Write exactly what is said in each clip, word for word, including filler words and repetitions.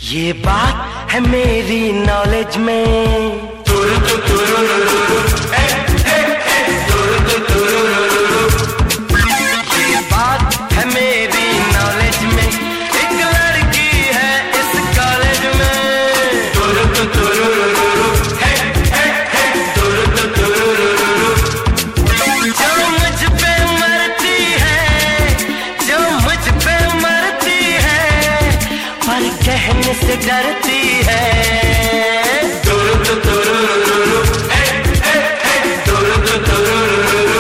ये बात है मेरी नॉलेज में, तुरु तु तुरु रु रु रु, ए ए ए तुरु तु तुरु रु रु रु। ये बात है मेरी नॉलेज में, एक लड़की है इस कॉलेज में, तुरु तु तुरु रु रु रु, ए ए ए तुरु तु तुरु रु रु रु। जो मुझ पे मरती है, जो मुझ पे मरती है, पर कहने से डरती है, तुरु तु तुरु रु रु रु, ए ए ए तुरु तु तुरु रु रु रु।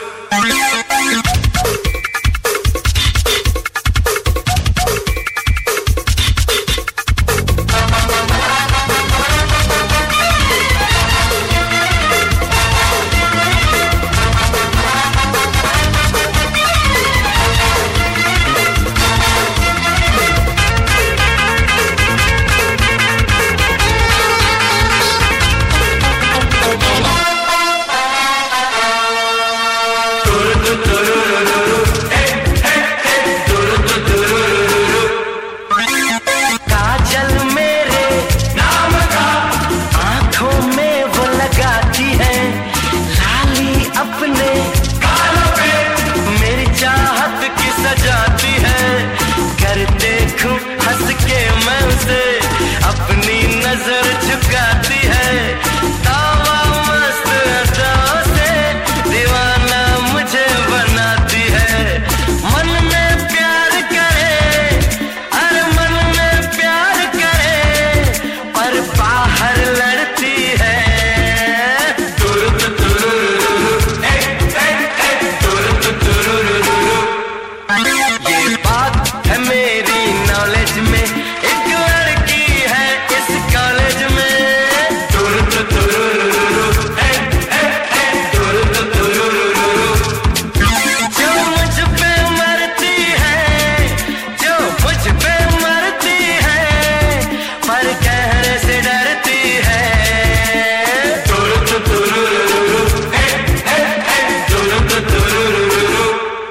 काजल मेरे नाम का आंखों में वो लगाती है, लाली अपने गालों पे मेरी चाहत की सजाती है। कर देखूं हंस के मैं उसे, अपनी नजर झुकाती है। तावा मस्त अदाओं से दीवाना मुझे बनाती है। मन में प्यार करे, हर मन में प्यार करे, पर बाहर लड़ती है, तुरु तु तुरु रु रु, ए ए ए तुरु तु तुरु रु रु रु। ये बात है मेरी नॉलेज में, एक लड़की है इस कॉलेज में, तुरु तु तुरु रु रु रु, ए ए ए तुरु तु तुरु रु रु रु। जो मुझ पे मरती है, जो मुझ पे मरती है, पर कहने से डरती है, तुरु तु तुरु रु रु रु, ए ए ए तुरु तु तुरु रु रु रु।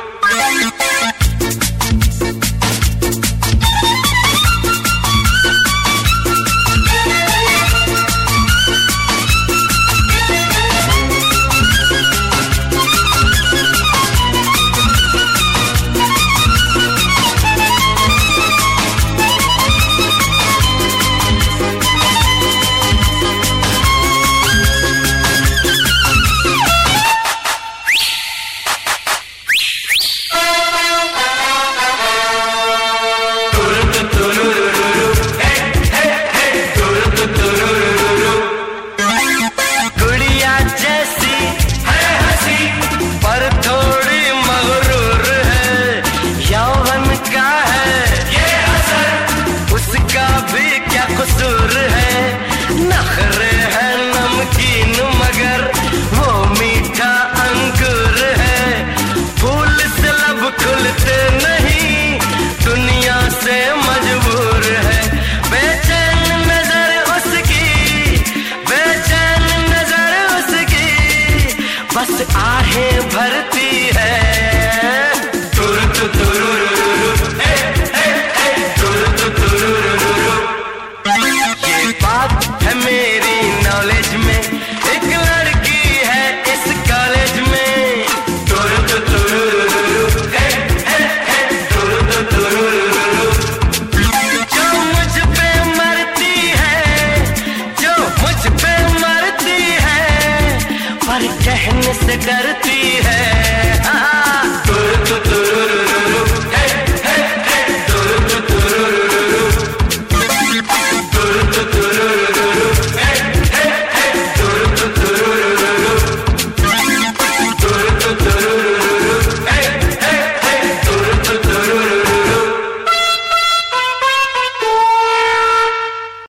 गुड़िया जैसी है हंसी, पर थोड़ी मगरूर है। यौवन का है ये असर, उसका भी क्या कसूर है। नखरे है नमकीन मगर वो मीठा अंगूर है। फूल से लब खुलते नहीं, दुनिया से मजबूर है। बेचैन नजर उसकी, बेचैन नजर उसकी, बस आहें भरती है, तुरु तु तुरु रु रु रु, ए ए ए तुरु तु तुरु रु रु रु। ये बात है मेरी नॉलेज में, एक लड़की है इस कॉलेज में, तुरु तु तुरु रु रु रु, ए ए ए तुरु तु तुरु रु रु रु। जो मुझ पे मरती है, जो मुझ पे मरती है, पर कहने से डरती है,